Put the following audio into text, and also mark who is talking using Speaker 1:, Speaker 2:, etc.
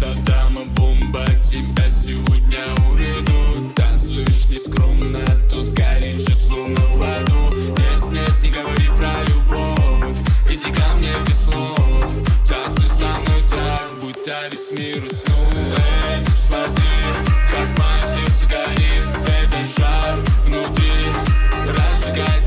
Speaker 1: эта дама бомба, тебя сегодня уведу. Танцуешь нескромно, тут горит же словно в аду. Нет, нет, не говори про любовь, иди ко мне без слов. Танцуй со мной так, будто весь мир уснул. Эй, смотри, как мое сердце горит, этот жар внутри разжигает